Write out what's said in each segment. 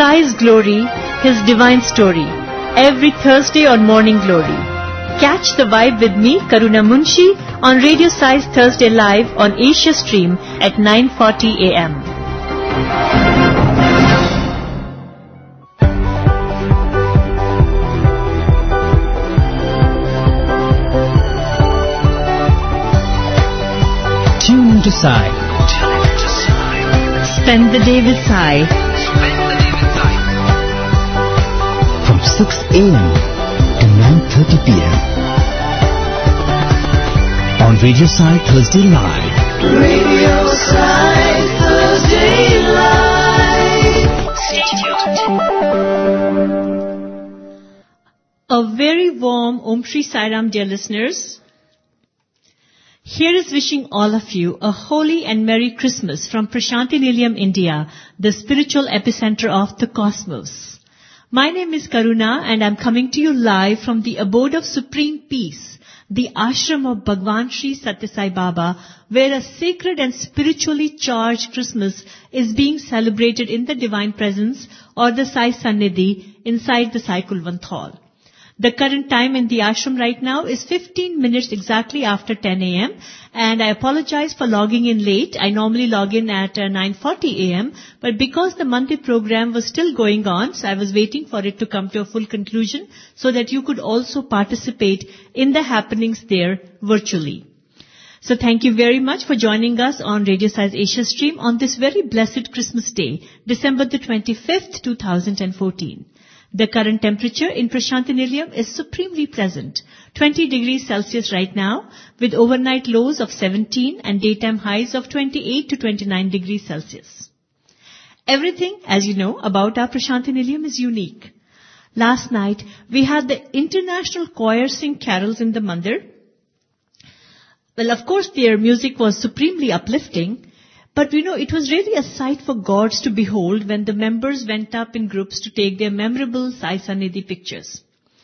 Sai's Glory, His Divine Story, every Thursday on Morning Glory. Catch the vibe with me, Karuna Munshi, on Radio Sai's Thursday Live on Asia Stream at 9:40 a.m. Tune into Sai. Spend the day with Sai. From 6 a.m. to 9:30 p.m. on Radio Sai Thursday Live. Radio Sai Thursday Live. Stay tuned. A very warm Om Shri Sai Ram, dear listeners. Here is wishing all of you a holy and Merry Christmas from Prashanti Nilayam, India, the spiritual epicenter of the cosmos. My name is Karuna and I'm coming to you live from the abode of supreme peace, the ashram of Bhagwan Sri Satya Sai Baba, where a sacred and spiritually charged Christmas is being celebrated in the divine presence or the Sai Sannidhi inside the Sai Kulwant Hall. The current time in the ashram right now is 15 minutes exactly after 10 a.m. and I apologize for logging in late. I normally log in at 9:40 a.m. but because the monthly program was still going on, so I was waiting for it to come to a full conclusion so that you could also participate in the happenings there virtually. So thank you very much for joining us on Radio Sai's Asia Stream on this very blessed Christmas Day, December the 25th, 2014. The current temperature in Prashanti Nilayam is supremely pleasant, 20 degrees Celsius right now, with overnight lows of 17 and daytime highs of 28 to 29 degrees Celsius. Everything, as you know, about our Prashanti Nilayam is unique. Last night, we had the international choir sing carols in the mandir. Well, of course, their music was supremely uplifting. But it was really a sight for gods to behold when the members went up in groups to take their memorable Sai Sannidhi pictures.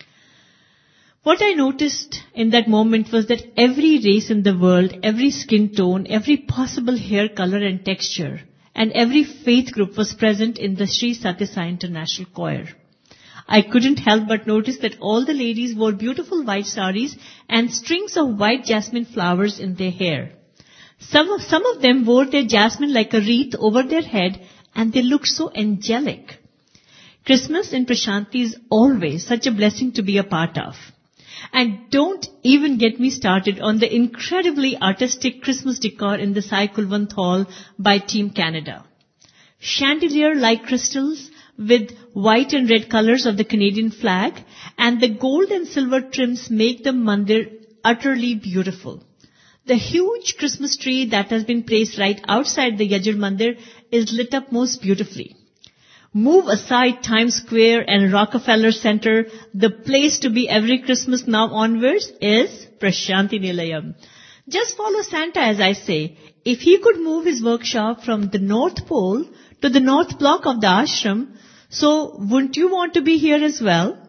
What I noticed in that moment was that every race in the world, every skin tone, every possible hair color and texture, and every faith group was present in the Sri Satya Sai International Choir. I couldn't help but notice that all the ladies wore beautiful white saris and strings of white jasmine flowers in their hair. Some of them wore their jasmine like a wreath over their head and they looked so angelic. Christmas in Prashanti is always such a blessing to be a part of. And don't even get me started on the incredibly artistic Christmas decor in the Sai Kulwant Hall by Team Canada. Chandelier-like crystals with white and red colors of the Canadian flag and the gold and silver trims make the mandir utterly beautiful. The huge Christmas tree that has been placed right outside the Yajur Mandir is lit up most beautifully. Move aside Times Square and Rockefeller Center. The place to be every Christmas now onwards is Prashanti Nilayam. Just follow Santa, as I say. If he could move his workshop from the North Pole to the North Block of the ashram, so wouldn't you want to be here as well?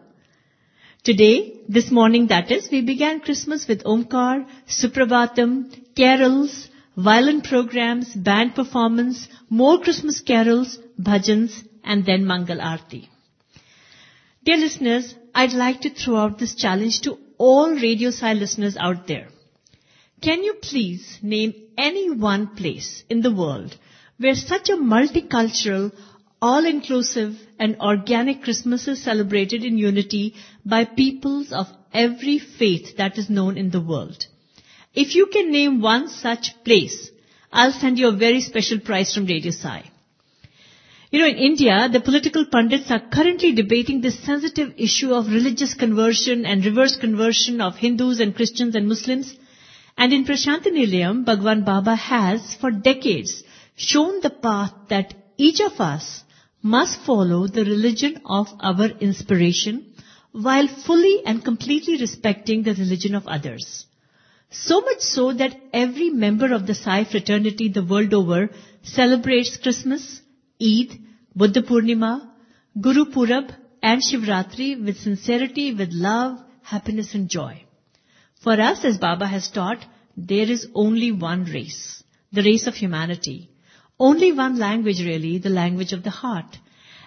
Today, this morning that is, we began Christmas with Omkar, Suprabhatam, carols, violin programs, band performance, more Christmas carols, bhajans, and then Mangal Aarti. Dear listeners, I'd like to throw out this challenge to all Radio Sai listeners out there. Can you please name any one place in the world where such a multicultural, all-inclusive and organic Christmas is celebrated in unity by peoples of every faith that is known in the world? If you can name one such place, I'll send you a very special prize from Radio Sai. In India, the political pundits are currently debating this sensitive issue of religious conversion and reverse conversion of Hindus and Christians and Muslims. And in Prashanti Nilayam, Bhagwan Baba has, for decades, shown the path that each of us must follow the religion of our inspiration while fully and completely respecting the religion of others. So much so that every member of the Sai fraternity the world over celebrates Christmas, Eid, Buddha Purnima, Guru Purab and Shivratri with sincerity, with love, happiness and joy. For us, as Baba has taught, there is only one race, the race of humanity. Only one language really, the language of the heart.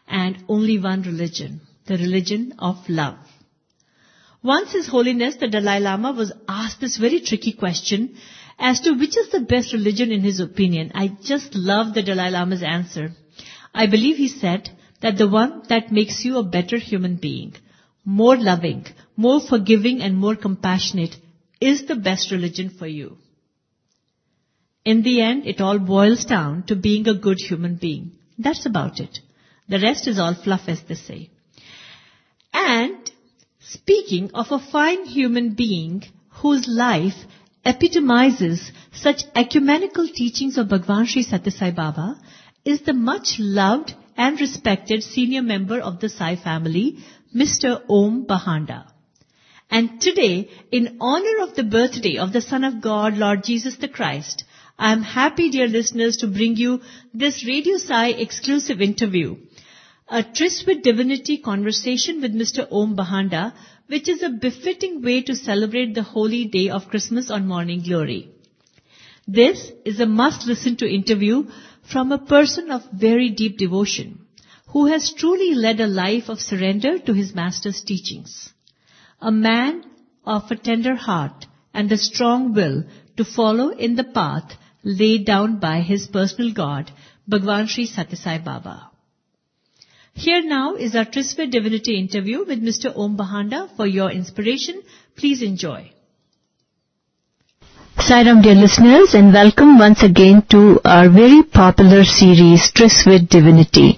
and only one religion, the religion of love. Once His Holiness the Dalai Lama was asked this very tricky question as to which is the best religion in his opinion. I just love the Dalai Lama's answer. I believe he said that the one that makes you a better human being, more loving, more forgiving and more compassionate is the best religion for you. In the end, it all boils down to being a good human being. That's about it. The rest is all fluff, as they say. And speaking of a fine human being whose life epitomizes such ecumenical teachings of Bhagwan Sri Sathya Sai Baba is the much loved and respected senior member of the Sai family, Mr. Om Bahanda. And today, in honor of the birthday of the Son of God, Lord Jesus the Christ, I am happy, dear listeners, to bring you this Radio Sai exclusive interview, a Tryst with Divinity conversation with Mr. Om Bahanda, which is a befitting way to celebrate the holy day of Christmas on Morning Glory. This is a must-listen-to interview from a person of very deep devotion, who has truly led a life of surrender to his Master's teachings. A man of a tender heart and a strong will to follow in the path laid down by his personal God, Bhagwan Sri Sathya Sai Baba. Here now is our Tryst with Divinity interview with Mr. Om Bahanda for your inspiration. Please enjoy. Sairam, dear listeners, and welcome once again to our very popular series, Tryst with Divinity.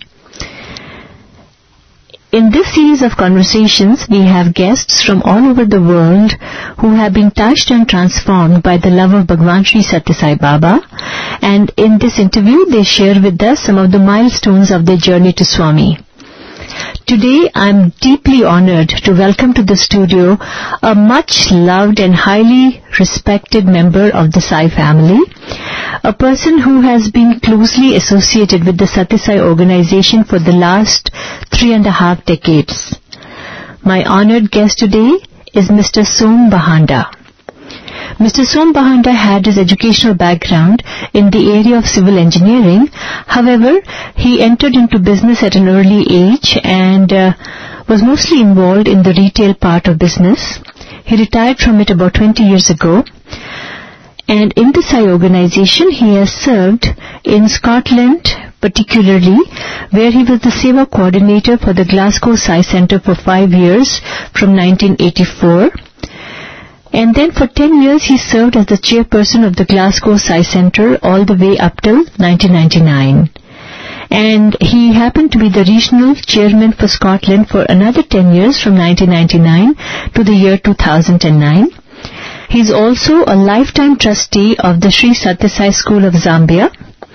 In this series of conversations, we have guests from all over the world who have been touched and transformed by the love of Bhagwan Sri Sathya Sai Baba. And in this interview, they share with us some of the milestones of their journey to Swami. Today, I'm deeply honored to welcome to the studio a much loved and highly respected member of the Sai family, a person who has been closely associated with the Sathya Sai organization for the last 3.5 decades. My honored guest today is Mr. Som Bahanda. Mr. Som Bahanda had his educational background in the area of civil engineering. However, he entered into business at an early age and was mostly involved in the retail part of business. He retired from it about 20 years ago. And in the Sai organization, he has served in Scotland particularly, where he was the Seva coordinator for the Glasgow Sai Centre for 5 years from 1984. And then for 10 years he served as the chairperson of the Glasgow Sai Centre all the way up till 1999. And he happened to be the regional chairman for Scotland for another 10 years from 1999 to the year 2009. He is also a lifetime trustee of the Sri Sathya Sai School of Zambia.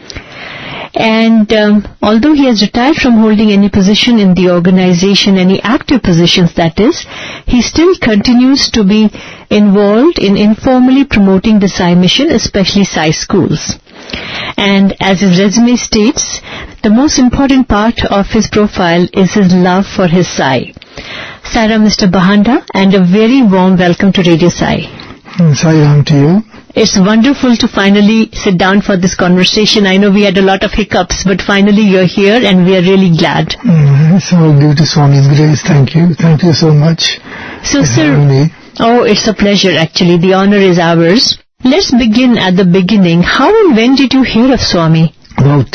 And although he has retired from holding any position in the organization, any active positions that is, he still continues to be involved in informally promoting the Sai mission, especially Sai schools. And as his resume states, the most important part of his profile is his love for his Sai. Sairam, Mr. Bahanda, and a very warm welcome to Radio Sai. Sairam to you. It's wonderful to finally sit down for this conversation. I know we had a lot of hiccups, but finally you're here and we are really glad. It's all due to Swami's grace. Thank you. Thank you so much. So, sir, it's a pleasure actually. The honor is ours. Let's begin at the beginning. How and when did you hear of Swami? About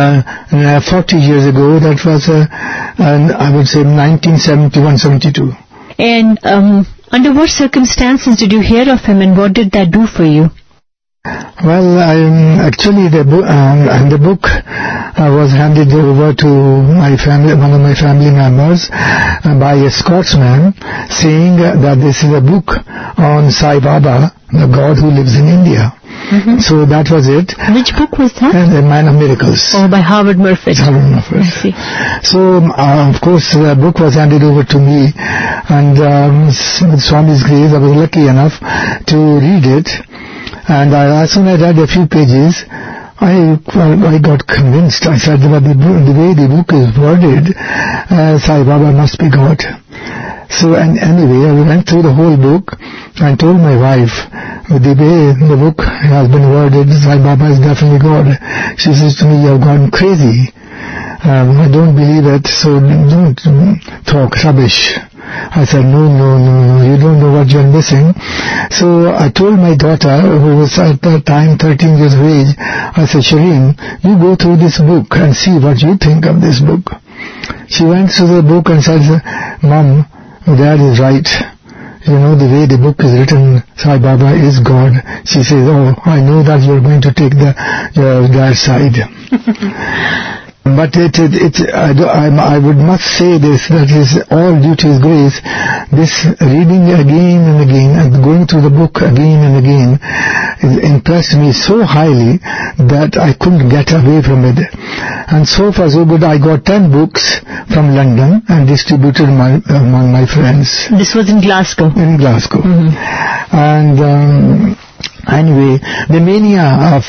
40 years ago. That was, I would say, 1971-72. And under what circumstances did you hear of him and what did that do for you? Well, actually the book was handed over to my family, one of my family members, by a Scotsman, saying that this is a book on Sai Baba, the God who lives in India. Mm-hmm. So that was it. Which book was that? The Man of Miracles. Oh, by Howard Murphy. Howard Murphy. I see. So, of course, the book was handed over to me, and with Swami's grace, I was lucky enough to read it. And as soon as I read a few pages, I got convinced. I said, well, the way the book is worded, Sai Baba must be God. So, and anyway, I went through the whole book and told my wife, with the way the book has been worded, Sai Baba is definitely God. She says to me, you have gone crazy. I don't believe it, so don't talk rubbish. I said, no, you don't know what you're missing. So I told my daughter, who was at that time 13 years of age, I said, Shireen, you go through this book and see what you think of this book. She went through the book and said, Mom, Dad is right. You know, the way the book is written, Sai Baba is God. She says, oh, I know that you're going to take your dad's side. But I would must say this, that is all due to His grace. This reading again and again and going through the book again and again impressed me so highly that I couldn't get away from it. And so far so good, I got 10 books from London and distributed among my friends. This was in Glasgow? In Glasgow. And anyway, the mania of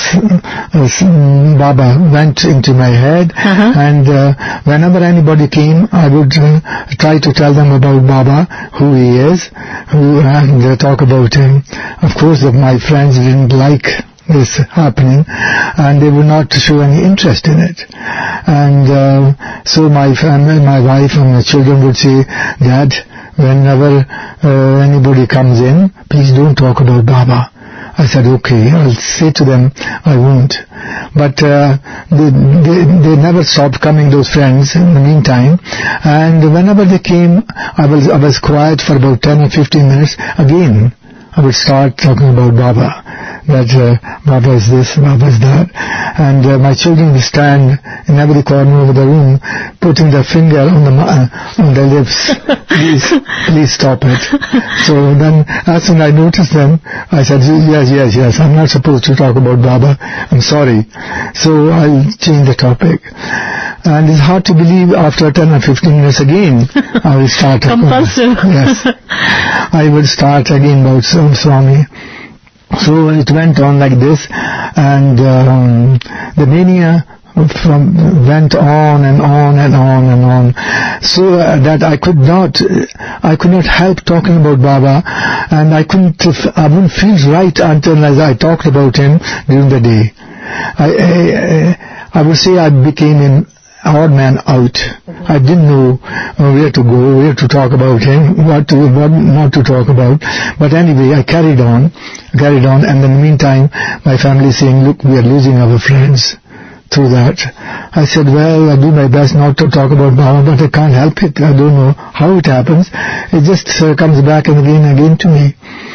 Baba went into my head, and whenever anybody came, I would try to tell them about Baba, who he is, and talk about him. Of course, my friends didn't like this happening, and they would not show any interest in it. And so my family, my wife and my children would say, Dad, whenever anybody comes in, please don't talk about Baba. I said, okay, I'll say to them, I won't. But they never stopped coming, those friends, in the meantime. And whenever they came, I was quiet for about 10 or 15 minutes. Again, I would start talking about Baba. That Baba is this, Baba is that. And my children would stand in every corner of the room, putting their finger on the lips. Please stop it. So then, as soon as I noticed them, I said, yes, I'm not supposed to talk about Baba. I'm sorry. So I'll change the topic. And it's hard to believe after 10 or 15 minutes again, I will start. Compulsive. Yes. I would start again about Swami. So it went on like this, and the mania went on and on and on and on, so that I could not help talking about Baba, and I wouldn't feel right until as I talked about him during the day. I would say I became an odd man out. I didn't know where to go, where to talk about him, what not to talk about. But anyway, I carried on, and in the meantime, my family saying, look, we are losing our friends through that. I said, well, I do my best not to talk about Baba, but I can't help it. I don't know how it happens. It just comes back and again to me.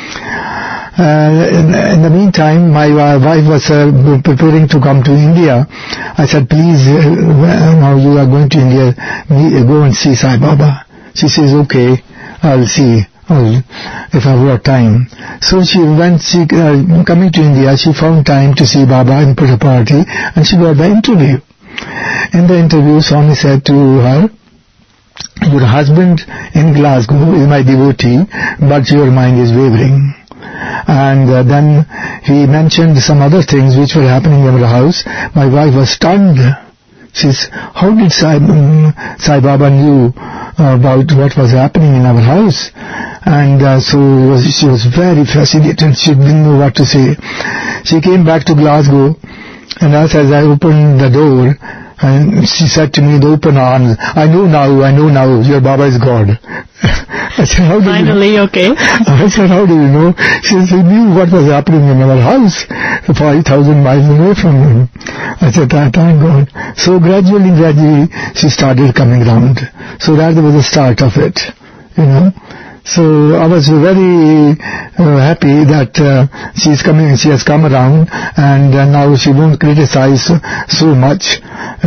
In the meantime, my wife was preparing to come to India. I said, please, now you are going to India, go and see Sai Baba. She says, okay, I'll see if I've got time. So coming to India, she found time to see Baba in Puttaparthi, and she got the interview. In the interview, Swami said to her, your husband in Glasgow is my devotee, but your mind is wavering. And then he mentioned some other things which were happening in our house. My wife was stunned. She says, how did Sai Baba knew about what was happening in our house? And so she was very fascinated. She didn't know what to say. She came back to Glasgow, and as I opened the door, and she said to me in open arms, I know now, your Baba is God. I said, how do Finally, you know? okay. I said, how do you know? She said, he knew what was happening in our house, 5,000 miles away from him. I said, thank God. So gradually, she started coming round. So that was the start of it, you know. So I was very happy that she has come around, and now she won't criticize so much,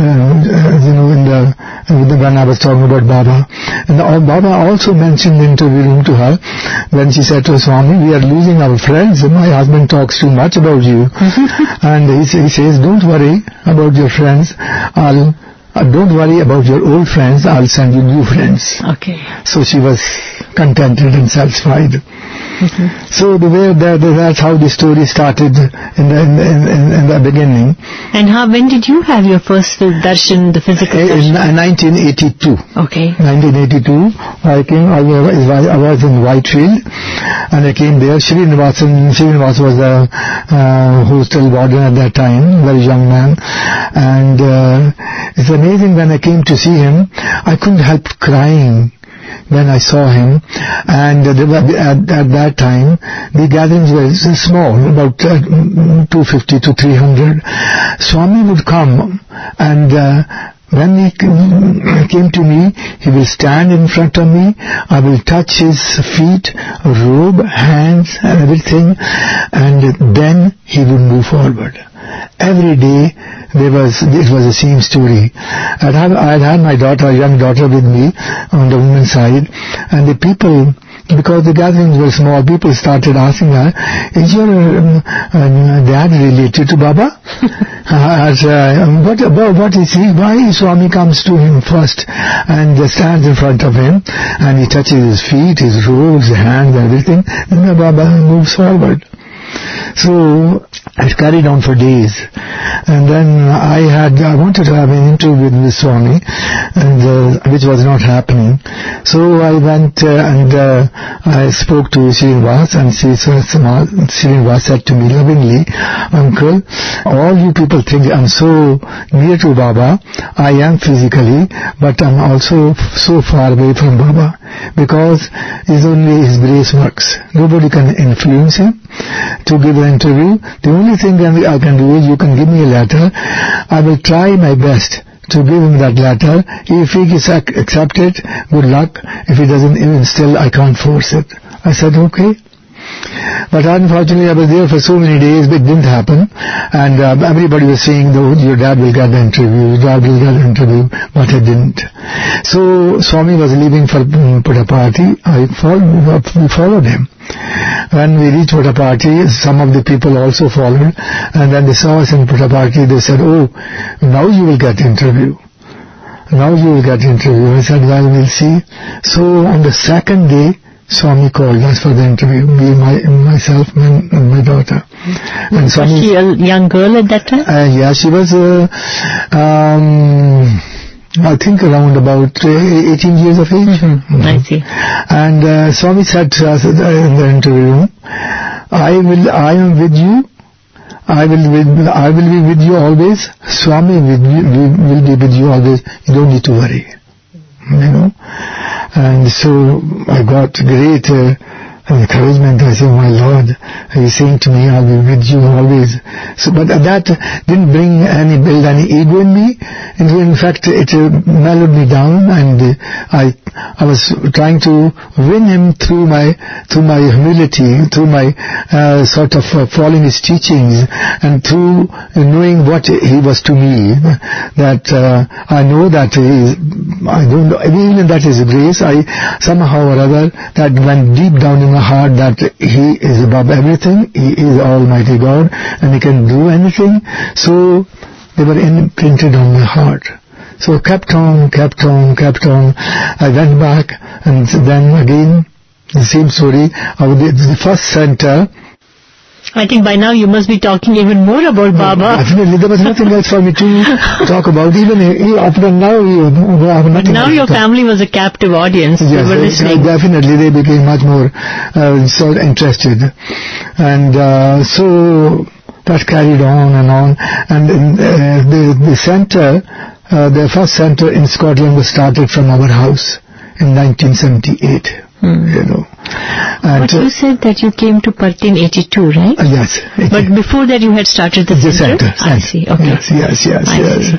when I was talking about Baba. And Baba also mentioned in the interview room to her, when she said to Swami, we are losing our friends, my husband talks too much about you. And he says, don't worry about your friends, don't worry about your old friends, I'll send you new friends. Okay. So she was contented and satisfied. So that's how the story started in the beginning. And when did you have your first darshan, the physical darshan? In 1982. Okay. 1982, I came. I was in Whitefield, and I came there. Srinivas was the hostel warden at that time, very young man, and it's amazing when I came to see him, I couldn't help crying when I saw him. And at that time the gatherings were small, about 250 to 300. Swami would come, and when he came to me, he will stand in front of me. I will touch his feet, robe, hands and everything, and then he would move forward. Every day it was the same story. I had my daughter, a young daughter, with me on the women's side, and the people, because the gatherings were small, people started asking her, "Is your dad related to Baba?" What is he? Why Swami comes to him first and stands in front of him, and he touches his feet, his robes, hands, everything, and Baba moves forward. So it carried on for days, and then I wanted to have an interview with Swami, and which was not happening. So I went and I spoke to Srinivas, and Srinivas said to me lovingly, "Uncle, all you people think I'm so near to Baba. I am physically, but I'm also so far away from Baba, because it's only his grace works. Nobody can influence him to give an interview. The only thing I can do is you can give me a letter. I will try my best to give him that letter. If he gets accepted, good luck. If he doesn't, even still I can't force it." I said, "Okay." But unfortunately I was there for so many days, but it didn't happen, and everybody was saying, "Your dad will get the interview, your dad will get the interview," but it didn't. So Swami was leaving for Puttaparthi. We followed him. When we reached Puttaparthi, some of the people also followed, and when they saw us in Puttaparthi, they said, "Oh, now you will get interview. Now you will get interview." I said, "Well, we'll see." So on the second day, Swami called us for the interview, me, myself, and my daughter. And Swami, was she a young girl at that time? Yeah, she was, I think around about 18 years of age. I see. And Swami said to us in the interview room, I am with you. I will be with you always. Swami will be with you always. You don't need to worry. You know. And so I got great encouragement. I said, "My Lord, He's saying to me, I'll be with you always." So, but that didn't build any ego in me. In fact, it mellowed me down, and I was trying to win him through my humility, through my sort of following his teachings, and through knowing what he was to me. That I know that I don't know, even that is grace. I somehow or other that went deep down in my heart that He is above everything. He is Almighty God, and He can do anything. So they were imprinted on my heart. So kept on. I went back, and then again the same story. The first center. I think by now you must be talking even more about Baba. Definitely, there was nothing else for me to talk about. Even after now, I have nothing. But now your family was a captive audience. Yes, they were listening. Definitely, they became much more so interested, and so that carried on and on. And the center, the first center in Scotland was started from our house in 1978. You know. And but you said that you came to Parthi in 82, right? Yes. But before that you had started the center? I see, okay. Yes.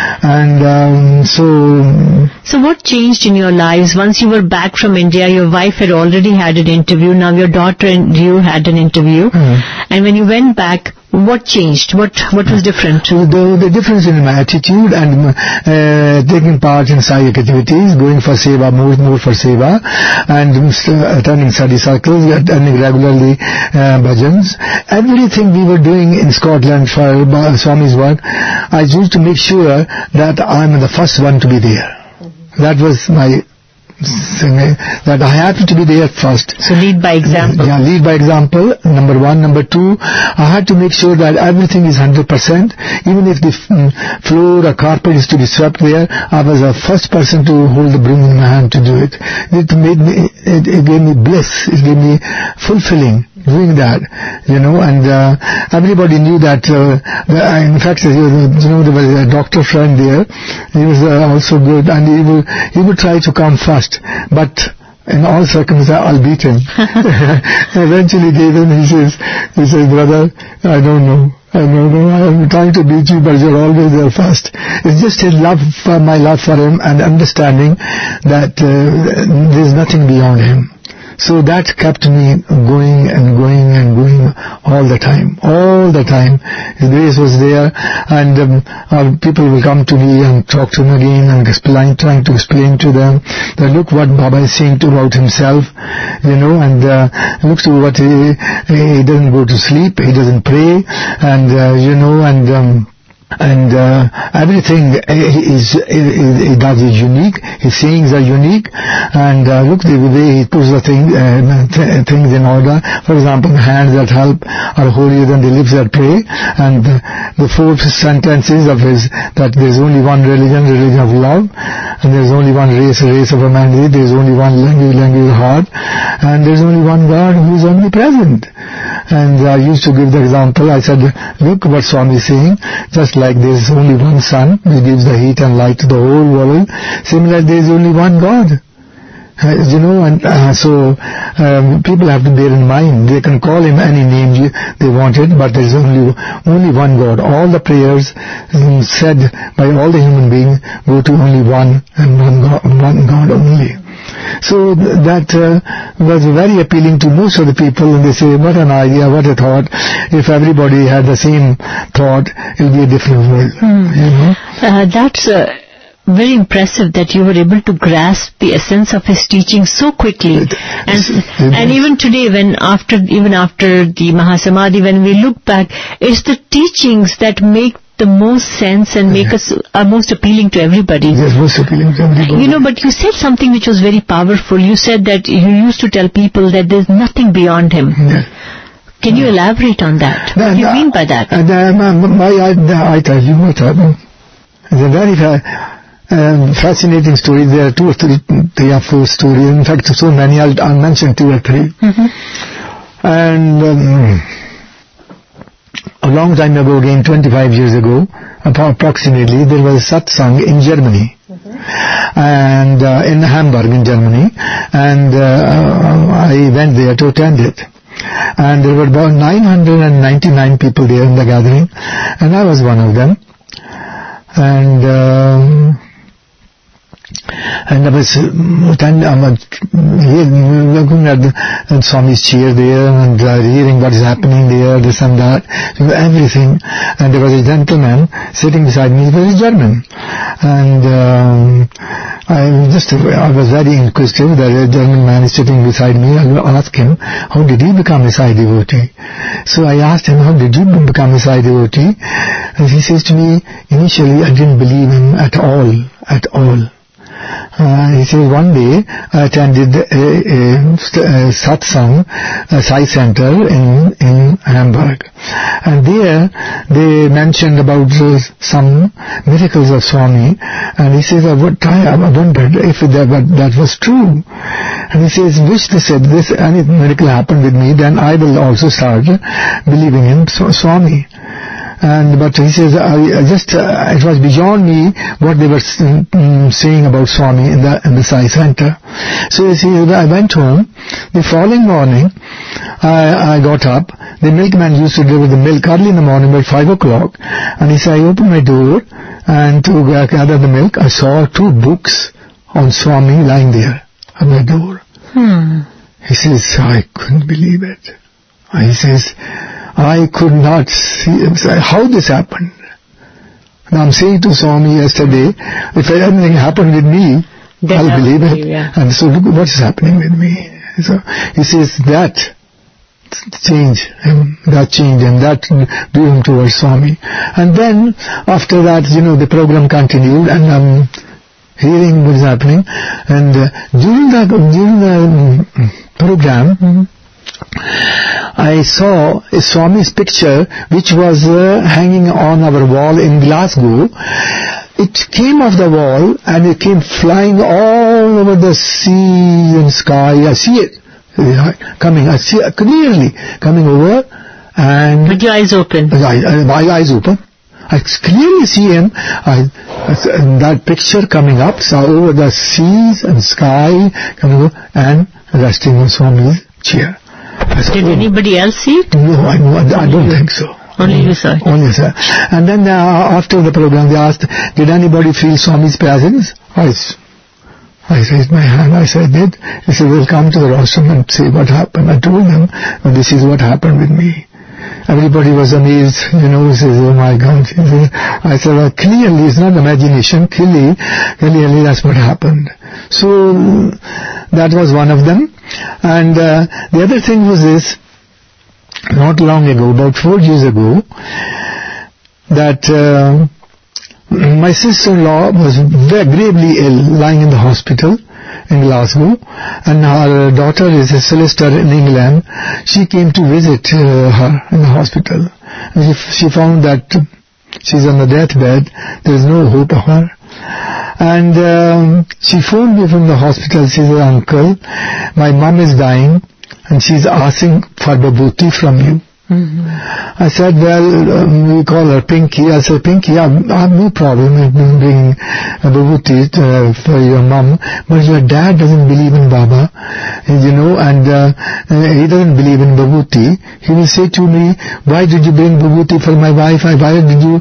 And So what changed in your lives once you were back from India? Your wife had already had an interview, now your daughter and you had an interview. And when you went back, what changed? What was different? The difference in my attitude and taking part in Sai activities, going for seva, more for seva, and attending study circles, attending regularly bhajans. Everything we were doing in Scotland for Swami's work, I used to make sure that I'm the first one to be there. That was my that I have to be there first. So lead by example. Yeah, lead by example, number one. Number two, I had to make sure that everything is 100%. Even if the floor or carpet is to be swept there, I was the first person to hold the broom in my hand to do it. It gave me bliss. It gave me fulfilling doing that, and everybody knew that. In fact, there was a doctor friend there. He was also good, and he would try to come first, but in all circumstances I'll beat him. Eventually gave him. He says, brother, I don't know. I'm trying to beat you, but you're always there first. It's just his love, my love for him, and understanding that there's nothing beyond him. So that kept me going and going and going all the time. All the time. His grace was there, and people will come to me and talk to him again and trying to explain to them that look what Baba is saying about himself, and look to what he doesn't go to sleep, he doesn't pray, and everything he does is unique. His sayings are unique, and look the way he puts the things in order. For example, the hands that help are holier than the lips that pray, and the 4 sentences of his, that there's only one religion of love, and there's only one race of humanity, there's only one language of heart, and there's only one God who is omnipresent. And I used to give the example. I said, look what Swami is saying, just like there's only one sun who gives the heat and light to the whole world, similarly there's only one God. So people have to bear in mind, they can call him any name they wanted, but there's only one God. All the prayers said by all the human beings go to only one God only. So that was very appealing to most of the people, and they say, what an idea, what a thought. If everybody had the same thought, it would be a different world. That's very impressive that you were able to grasp the essence of his teaching so quickly. And even today, even after the Mahasamadhi, when we look back, it's the teachings that make the most sense and make us most appealing to everybody. Yes, most appealing to everybody. But you said something which was very powerful. You said that you used to tell people that there's nothing beyond him. Yes. Can you elaborate on that? What do you mean by that? I tell you what happened. It's a very fascinating story. There are 2 or 3 or 4 stories. In fact, so many. I'll mention 2 or 3. And a long time ago, again 25 years ago, approximately, there was a satsang in Germany, and in Hamburg in Germany, and I went there to attend it. And there were about 999 people there in the gathering, and I was one of them. And I was looking at Swami's chair there and hearing what is happening there, this and that, everything. And there was a gentleman sitting beside me. He was German, and I was very inquisitive that a German man is sitting beside me. I asked him, how did he become a Sai devotee? So I asked him, how did you become a Sai devotee? And he says to me, initially I didn't believe him at all. He says, one day I attended a satsang, a Sai center in Hamburg, and there they mentioned about some miracles of Swami, and he says, I wondered if that was true. And he says, wish they said this, any miracle happened with me, then I will also start believing in Swami. But he says, it was beyond me what they were saying about Swami in the Sai center. So he says, I went home. The following morning, I got up. The milkman used to deliver the milk early in the morning, about 5 o'clock. And he said, I opened my door, and to gather the milk, I saw 2 books on Swami lying there at my door. He says, I couldn't believe it. He says, I could not see how this happened. Now I'm saying to Swami yesterday, if anything happened with me, I'll believe it. Yeah. And so look what is happening with me. So he says that changed him, and that drew him towards Swami. And then after that, the program continued, and hearing what is happening. And during the program, I saw a Swami's picture which was hanging on our wall in Glasgow. It came off the wall and it came flying all over the sea and sky. I see it coming. I see it clearly coming over. And with your eyes open? My eyes open. I clearly see him, that picture coming up, so over the seas and sky, coming over and resting on Swami's chair. Did anybody else see it? No, I don't think so. Only you saw it? Only sir. And then after the program they asked, did anybody feel Swami's presence? I raised my hand, I said, did? He said, we'll come to the rostrum and see what happened. I told them, this is what happened with me. Everybody was amazed, says, oh my God. I said, well, clearly, it's not imagination, clearly that's what happened. So, that was one of them. And the other thing was this, not long ago, about 4 years ago, that my sister-in-law was very gravely ill, lying in the hospital in Glasgow, and her daughter is a solicitor in England. She came to visit her in the hospital. And she found that she's on the deathbed, there is no hope of her. And she phoned me from the hospital. She said, uncle, my mom is dying and she's asking for Babooty from you. I said, well, we call her Pinky. I said, Pinky, I have no problem in bringing Babooty for your mom, but your dad doesn't believe in Baba, and he doesn't believe in Babooty. He will say to me, why did you bring Babooty for my wife? Why did you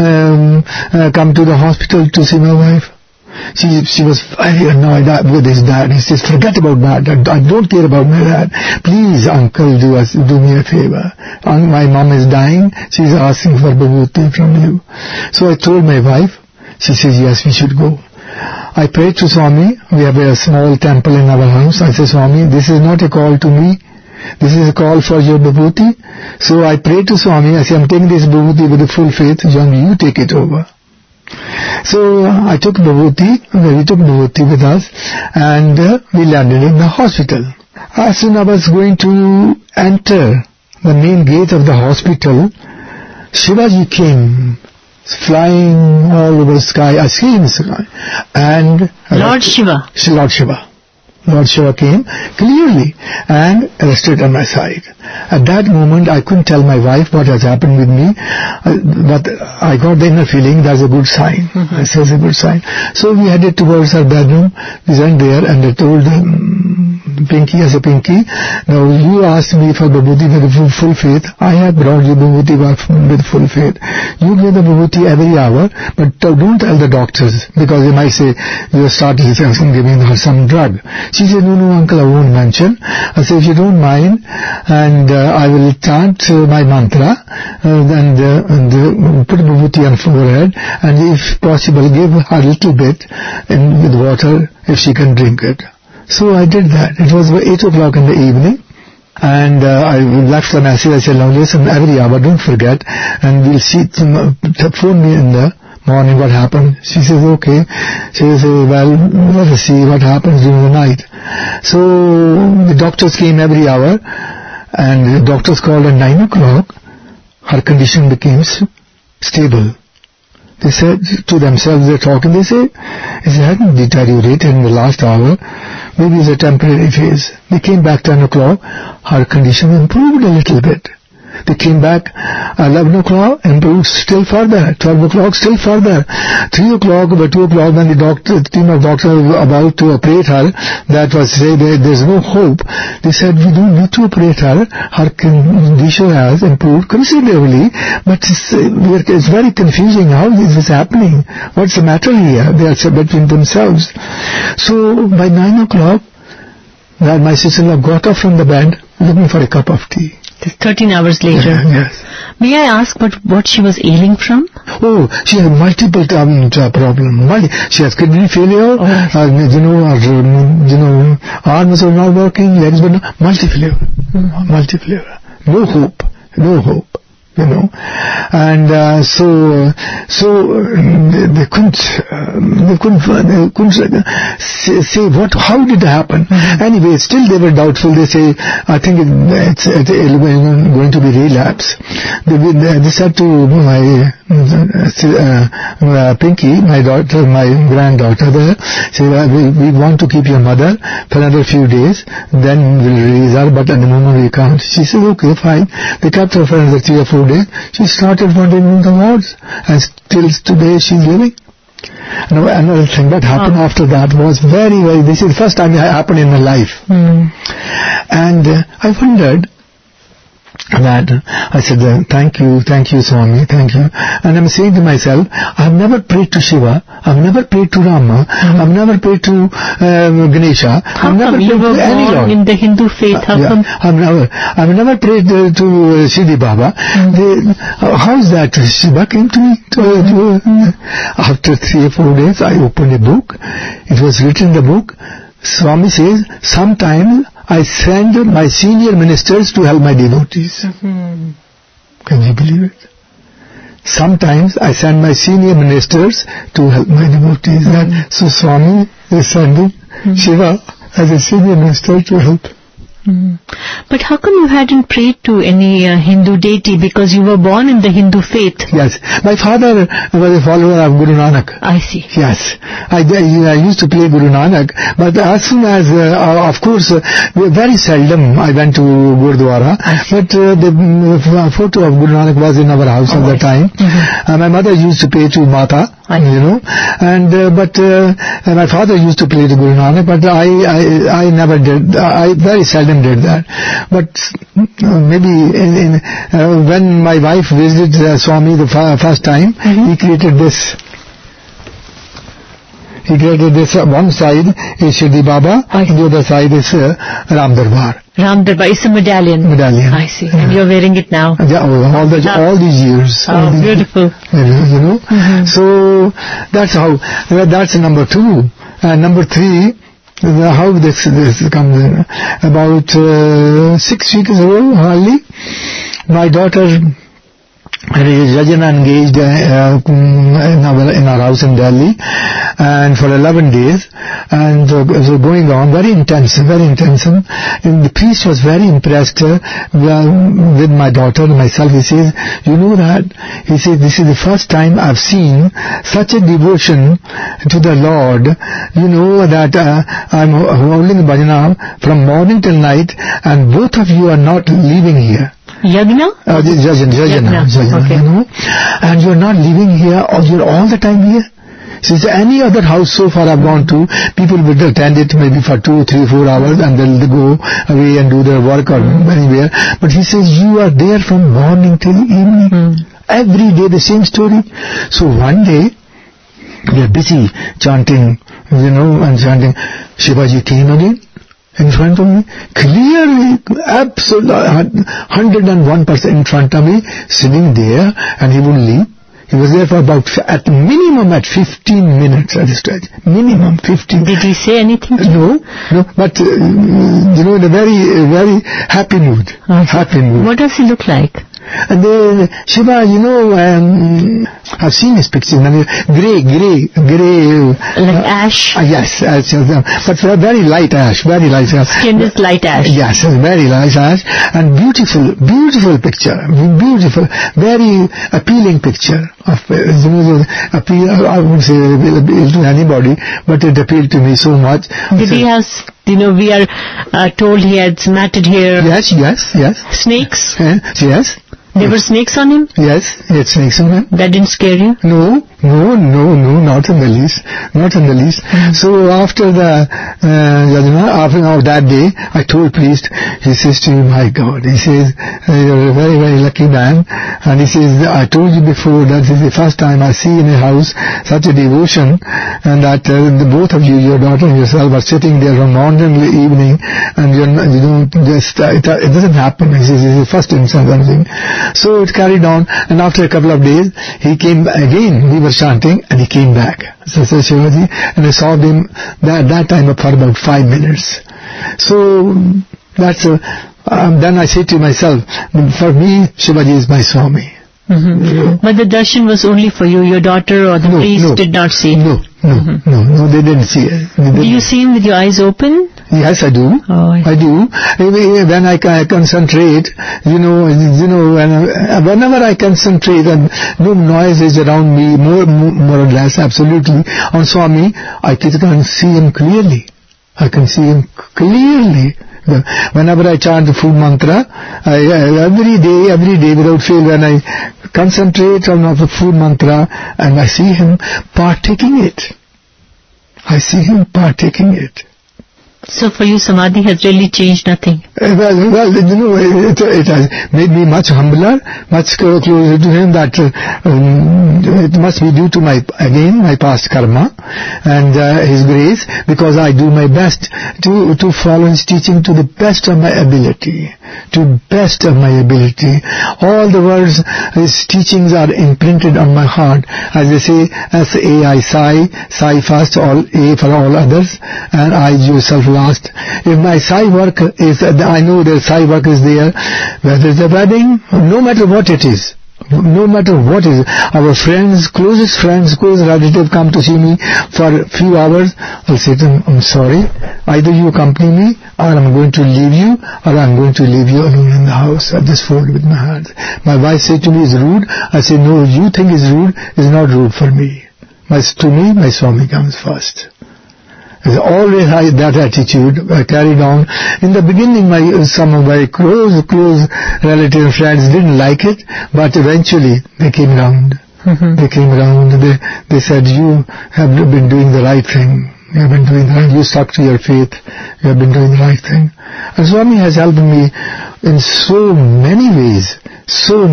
come to the hospital to see my wife? She was very annoyed with his dad. He says, forget about that. I don't care about my dad. Please, uncle, do me a favor. My mom is dying. She's asking for Babooty from you. So I told my wife. She says, yes, we should go. I prayed to Swami. We have a small temple in our house. I said, Swami, this is not a call to me. This is a call for your Babooty. So I prayed to Swami. I said, I'm taking this Babooty with full faith. Swami, you take it over. So I took Babooty, we took Babooty with us, and we landed in the hospital. As soon as I was going to enter the main gate of the hospital, Shivaji came flying all over the sky, I see in the sky, and Lord Shiva. Lord Shiva came clearly and rested on my side. At that moment, I couldn't tell my wife what has happened with me, but I got the inner feeling that's a good sign. This is a good sign. So we headed towards our bedroom. We went there and I told Pinky, as a Pinky, now you asked me for Babooty with full faith. I have brought you Babooty with full faith. You give the Babooty every hour, but don't tell the doctors, because they might say you started giving her some drug. She said, no, uncle, I won't mention. I said, if you don't mind, and I will chant my mantra, and put Babooty on forehead, and if possible, give her a little bit with water, if she can drink it. So I did that. It was 8 o'clock in the evening. And I left the message. I said, now listen, every hour, don't forget, and we'll see, phone me in the morning what happened. She says, okay. She says, well, let us see what happens during the night. So the doctors came every hour, and the doctors called at 9 o'clock. Her condition became stable. They said to themselves, they're talking, they say, it hadn't deteriorated in the last hour, maybe it's a temporary phase. They came back 10 o'clock, her condition improved a little bit. They came back 11 o'clock, improved still further, 12 o'clock still further, 3 o'clock, by 2 o'clock when the team of doctors were about to operate her, that was say there's no hope. They said we don't need to operate her condition has improved considerably, but it's very confusing. How is this happening? What's the matter here? They are between themselves. So by 9 o'clock, my sister-in-law got up from the bed looking for a cup of tea. 13 hours later. Yes. May I ask what she was ailing from? Oh, she had multiple problems. She has kidney failure. Arms are not working, legs were not. Multifailure. No hope. and they couldn't say how did it happen. Anyway, still they were doubtful. They say, I think it's going to be relapse. They said to my Pinky, my daughter, my granddaughter there, say, we want to keep your mother for another few days, then we'll release her, but at the moment we can't. She said, okay, fine. They kept her for another 3 or 4 days. She started wandering in the wards, and still today she's living. Now, another thing that happened after that was this is the first time it happened in my life. And I wondered that, I said, thank you Swami, thank you. And I'm saying to myself, I've never prayed to Shiva, I've never prayed to Rama, I've never prayed to Ganesha, I've never prayed to any Lord. In the Hindu faith, I've never prayed to Siddhi Baba. How is that? Shiva came to me. After 3 or 4 days, I opened a book. It was written in the book. Swami says, sometimes I send my senior ministers to help my devotees. Can you believe it? Sometimes I send my senior ministers to help my devotees. So Swami is sending Shiva as a senior minister to help. But how come you hadn't prayed to any Hindu deity? Because you were born in the Hindu faith. Yes. My father was a follower of Guru Nanak. I see. Yes. I used to play Guru Nanak, but as soon as, of course, very seldom I went to Gurdwara, but the photo of Guru Nanak was in our house at the time. My mother used to pray to Mata, and but my father used to play to Guru Nanak, but I never did. I very seldom did that. But maybe when my wife visited Swami the first time, he created this. He created this. One side is Siddhi Baba, and the other side is Ram Darbar. Ram Darbar is a medallion. I see. And you're wearing it now. Yeah, all these years. Oh, beautiful. So that's how. That's number 2. And number 3. How this comes in. About 6 weeks ago, hardly, my daughter Rajana engaged in our house in Delhi, and for 11 days, and it was going on very intense. And the priest was very impressed with my daughter and myself. He says, you know that? He says, this is the first time I've seen such a devotion to the Lord. You know that I'm holding bhajana from morning till night, and both of you are not leaving here. Yajna? Yajna. Okay. And you're not living here, or you're all the time here. Since any other house so far I've gone to, people will attend it maybe for 2, 3, 4 hours, and they'll go away and do their work or anywhere. But he says, you are there from morning till evening. Every day the same story. So one day, we are busy chanting, and chanting, Shivaji came again in front of me, clearly, absolutely 101% in front of me, sitting there, and he wouldn't leave. He was there for about, at minimum, 15 minutes at a stretch. Minimum 15. Did he say anything to you? No, but, in a very, very happy mood. Happy mood. What does he look like? And then, Shiva, I've seen his picture, grey. Like ash? Yes, but very light ash, Skin is light ash? Yes, very light ash, and beautiful picture, very appealing picture. I wouldn't say appeal to anybody, but it appealed to me so much. Did he have, we are told he had matted hair? Yes. Snakes? Yes. There were snakes on him? Yes, he had snakes on him. That didn't scare you? No, not in the least. So after the after that day, I told priest, he says to me, my God, he says, you're a very, very lucky man. And he says, I told you before that this is the first time I see in a house such a devotion, and that both of you, your daughter and yourself, are sitting there from morning till evening, and you don't just, it doesn't happen. He says, it's the first instance I'm saying. So it carried on, and after a couple of days, he came again. We were chanting, and he came back. So Shivaji, and I saw him that time for about 5 minutes. So that's then I say to myself, for me, Shivaji is my Swami. But the darshan was only for you, your daughter or the priest did not see him? No, they didn't see it. Do you see him with your eyes open? Yes, I do. I do. When I concentrate, whenever I concentrate and no noise is around me, more or less, absolutely, on Swami, I can see him clearly. I can see him clearly. Whenever I chant the food mantra, every day without fail, when I concentrate on the food mantra and I see him partaking it. So for you, Samadhi has really changed nothing? Well, it has made me much humbler, much closer to him, that it must be due to my past karma and his grace, because I do my best to follow his teaching to the best of my ability. All the words, his teachings are imprinted on my heart. As they say, S-A-I, Sai first, A for all others, and I yourself last. If my Sai work is, I know that Sai work is there, whether it's a wedding, no matter what it is, our friends, closest relative come to see me for a few hours, I'll say to them, I'm sorry, either you accompany me, or I'm going to leave you, or I'm going to leave you alone in the house. I just fold with my hands. My wife said to me, it's rude. I said, no, you think it's rude, it's not rude for me. To me, my Swami comes first. Always had that attitude. I carried on. In the beginning, some of my close relatives and friends didn't like it, but eventually they came round. They said, you have been doing the right thing. You stuck to your faith. You have been doing the right thing. And Swami has helped me in so many ways. For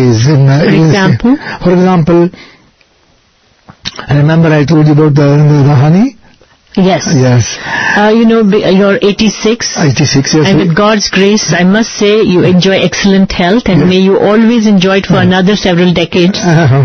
example, I remember I told you about the honey. Yes. You're 86. 86, yes. And with God's grace, I must say, you enjoy excellent health, and may you always enjoy it for another several decades.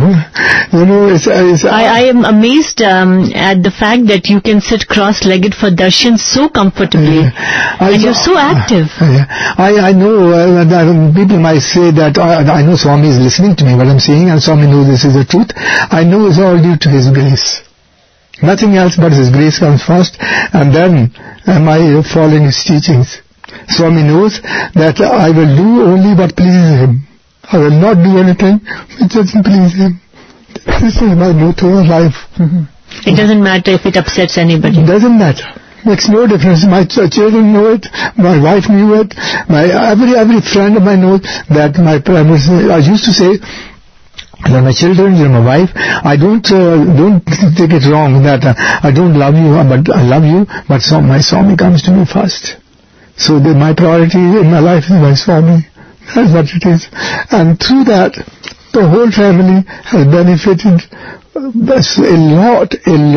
I am amazed at the fact that you can sit cross-legged for darshan so comfortably. And you're so active. I know, people might say that, I know Swami is listening to me, what I'm saying, and Swami knows this is the truth. I know it's all due to His grace. Nothing else but His grace comes first, and then am I following His teachings. Swami knows that I will do only what pleases Him. I will not do anything which doesn't please Him. This is my motto of life. It doesn't matter if it upsets anybody. It doesn't matter. Makes no difference. My children know it. My wife knew it. Every friend of mine knows that my parents. I used to say, you're my children, you're my wife. I don't take it wrong that I don't love you, but I love you, but my Swami comes to me first. So my priority in my life is my Swami. That's what it is. And through that, the whole family has benefited a lot.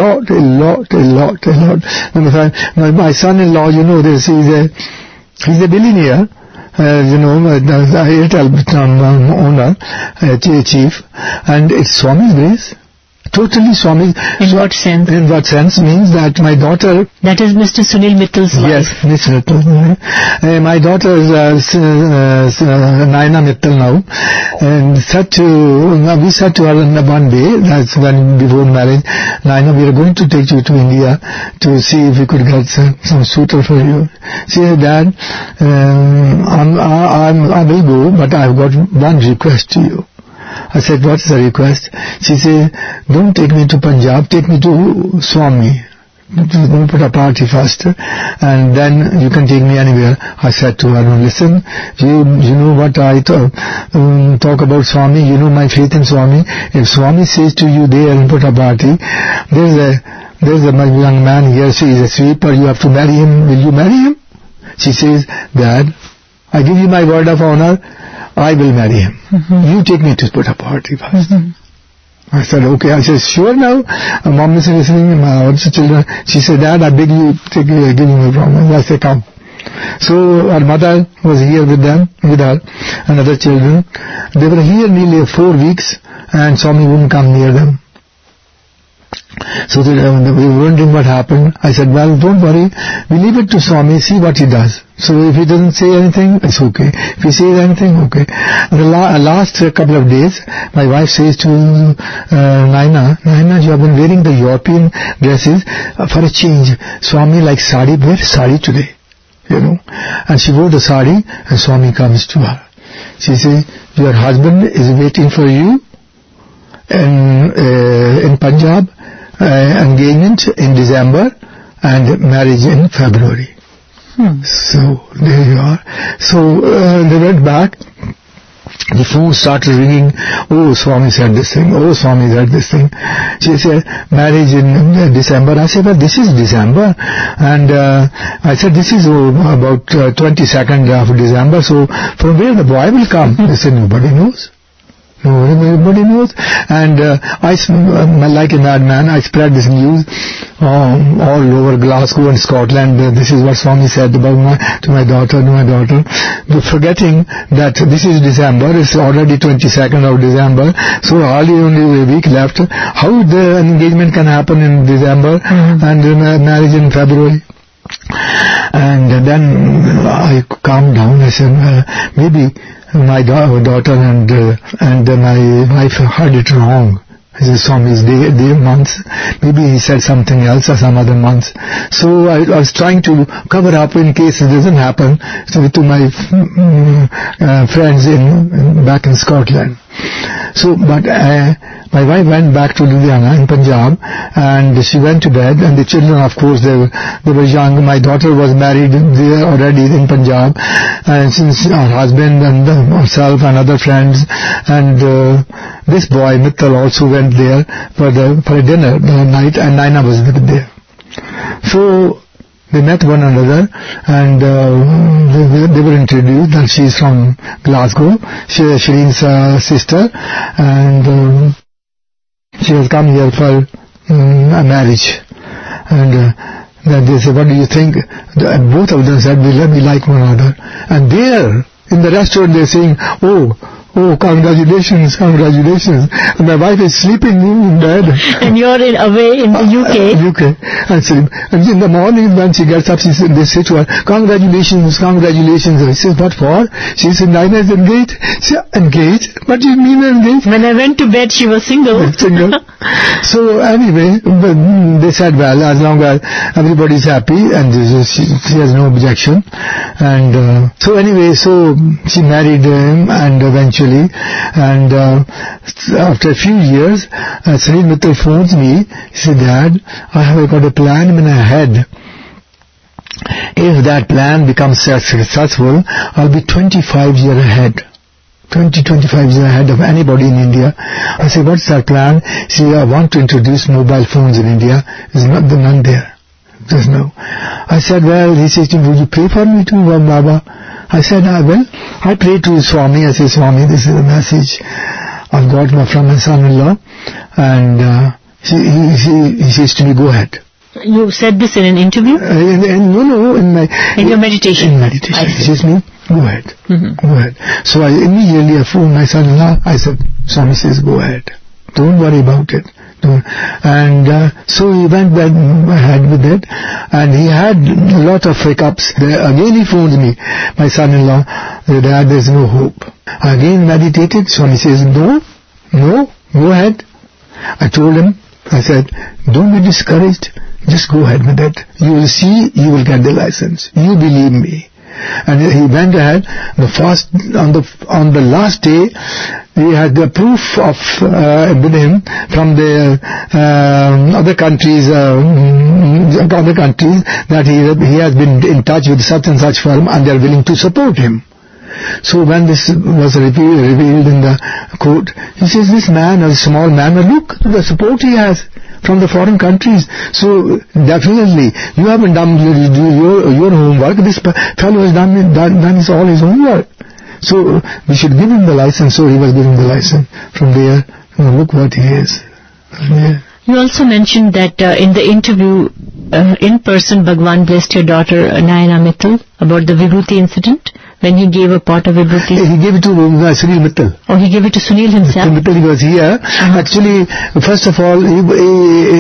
My son-in-law, he's a billionaire. Airtel owner, chief, and it's Swami's grace. Totally Swami. In what sense? In what sense? Means that my daughter... That is Mr. Sunil Mittal's wife. Yes, Miss Mittal. My daughter is Naina Mittal now. And we said to her one day, that's when before marriage, Naina, we are going to take you to India to see if we could get some suitor for you. She said, Dad, I will go, but I've got one request to you. I said, what's the request? She said, don't take me to Punjab, take me to Swami. Don't put a party first, and then you can take me anywhere. I said to her, no, listen, you know what I talk about Swami, you know my faith in Swami. If Swami says to you there and put a party, there's a young man here, he is a sweeper, you have to marry him. Will you marry him? She says, Dad, I give you my word of honor, I will marry him. You take me to put a party first. I said, okay. I said, sure now. Mom is listening, my other children. She said, Dad, I beg you, give me a promise. I said, come. So our mother was here with her, and other children. They were here nearly 4 weeks, and Swami wouldn't come near them. So we were wondering what happened. I said, well, don't worry. We leave it to Swami, see what he does. So if he doesn't say anything, it's okay. If he says anything, okay. And the last couple of days, my wife says to Naina, you have been wearing the European dresses for a change. Swami likes sari, wear sari today. And she wore the sari, and Swami comes to her. She says, your husband is waiting for you in Punjab, engagement in December and marriage in February. So there you are. So they went back. The phone started ringing. Oh, Swami said this thing. Oh, Swami said this thing. She said, marriage in December. I said, well, this is December. And I said, this is about 22nd of December. So from where the boy will come? They said, nobody knows. Nobody knows. And I, like a madman, I spread this news all over Glasgow and Scotland. This is what Swami said about to my daughter. Forgetting that this is December, it's already 22nd of December, so hardly only a week left. How the engagement can happen in December and marriage in February? And then I calmed down. I said, maybe my daughter and my wife heard it wrong. This is Swami's day months. Maybe he said something else or some other months. So I was trying to cover up in case it doesn't happen to my friends back in Scotland. So, but my wife went back to Ludhiana in Punjab, and she went to bed, and the children, of course, they were young. My daughter was married there already in Punjab, and since her husband and herself and other friends, and this boy Mittal also went there for a dinner that night, and Naina was there. So they met one another, and they were introduced, and she's from Glasgow, Shireen's sister, and she has come here for a marriage. And then they said, what do you think? And both of them said, we like one another. And there, in the restaurant, they're saying, oh, congratulations. And my wife is sleeping in bed. And you're away in the UK. UK. And in the morning when she gets up, they say to her, congratulations. I said, what for? She said, Naina is engaged. She said, engaged? What do you mean engaged? When I went to bed, she was single. So anyway, they said, well, as long as everybody's happy, and she has no objection. And so anyway, so she married him, and eventually, and after a few years, Sunil Mittal phones me. He said, Dad, I have got a plan in my head. If that plan becomes successful, I'll be 25 years ahead. 25 years ahead of anybody in India. I said, what's that plan? See, I want to introduce mobile phones in India. There's none there. There's no. I said, well, he says, would you pray for me too, Baba? I said, well, I prayed to Swami. I said, Swami, this is a message I've got from my son-in-law. And he says to me, go ahead. You said this in an interview? No, in your meditation. In meditation. He says me, go ahead. Go ahead. So I immediately phoned my son-in-law. I said, Swami says, go ahead. Don't worry about it. And so he went ahead with it, and he had a lot of hiccups. Again he phoned me, my son-in-law, Dad, there's no hope. I again meditated. Swami says, no, go ahead. I told him, I said, don't be discouraged, just go ahead with it. You will see, you will get the license. You believe me. And he went ahead. On the last day, he had the proof of with him from the other countries that he has been in touch with such and such firm, and they are willing to support him. So when this was revealed in the court, he says, this man, a small man, look the support he has from the foreign countries. So definitely, you haven't done your homework. This fellow has done all his homework. So we should give him the license. So he was given the license. From there, look what he is. Yeah. You also mentioned that in the interview, in person, Bhagwan blessed your daughter Naina Mittal about the Vibhuti incident. When he gave a pot of Vibhuti? He gave it to Sunil Mittal. Oh, he gave it to Sunil himself? Mittal, he was here. Actually, first of all, he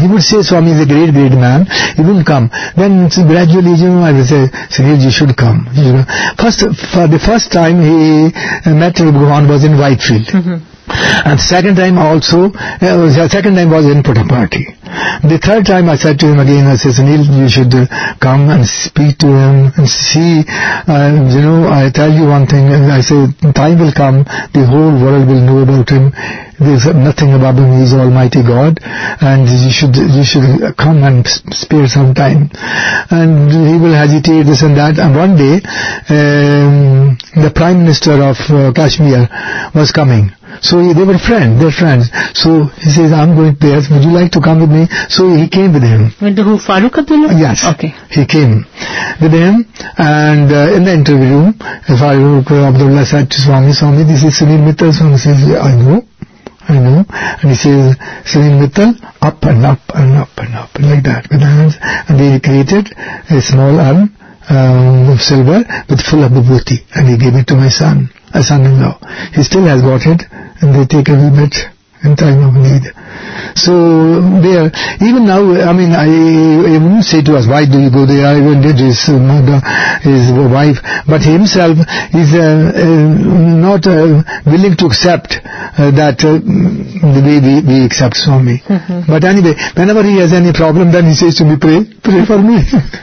he would say Swami is a great man, he wouldn't come. Then gradually, I would say, Sunil, you should come. For the first time he met Bhagavan was in Whitefield. And second time also, second time was in Puttaparthi. The third time I said to him again, I said, Sunil, you should come and speak to him and see, I tell you one thing, I said, time will come, the whole world will know about him. There's nothing above him, he's Almighty God, and you should come and spare some time. And he will hesitate, this and that. And one day, the Prime Minister of Kashmir was coming. So they were they're friends. So he says, I'm going there, would you like to come with me? So he came with him. With who, Farooq Abdullah? Yes. Okay. He came with him, and in the interview room, Farooq Abdullah said to Swami, this is Sunil Mittal. Swami says, I know. And he says, Sunil Mittal, up and up and up and up, like that, with the hands. And they created a small urn of silver with full of vibhuti, and he gave it to my son, a son-in-law. He still has got it, and they take a little bit in time of need. So there, even now, I wouldn't say to us, why do you go there? I even did his mother, his wife, but himself is not willing to accept that the way we accept Swami. But anyway, whenever he has any problem, then he says to me, pray for me.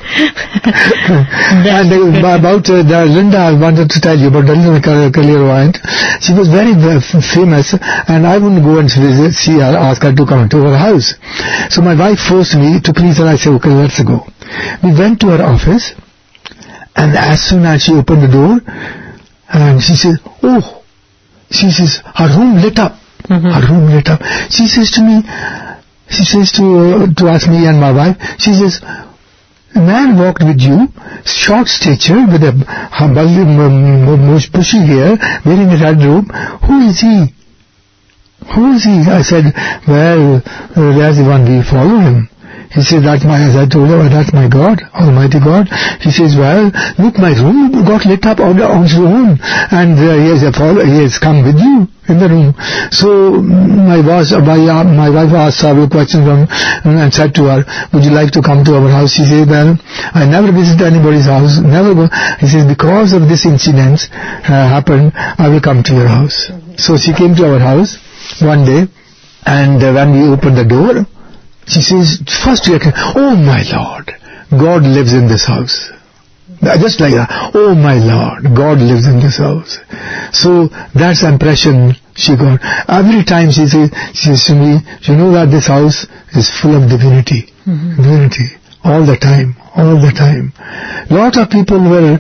And about Linda, I wanted to tell you about Linda Kalir. She was very famous, and I wouldn't go and see her, ask her to come to her house. So my wife forced me to please her. I said, okay, let's go. We went to her office, and as soon as she opened the door, and she said, her room lit up. Her room lit up. She says to me, to ask me and my wife, she says, a man walked with you, short stature, with a bushy hair, wearing a red robe. Who is he? Who is he? I said, well, there's the one, we follow him. He said, as I told her, that's my God, Almighty God. He says, well, look, my room got lit up on its own, and he has come with you in the room. So my wife asked several questions and said to her, would you like to come to our house? She said, well, I never visit anybody's house, never go. He says, because of this incident happened, I will come to your house. So she came to our house one day, and when we opened the door, she says, first reaction, oh my Lord, God lives in this house. Just like that, oh my Lord, God lives in this house. So that's the impression she got. Every time she says to me, you know that this house is full of divinity. Divinity. All the time. Lot of people were,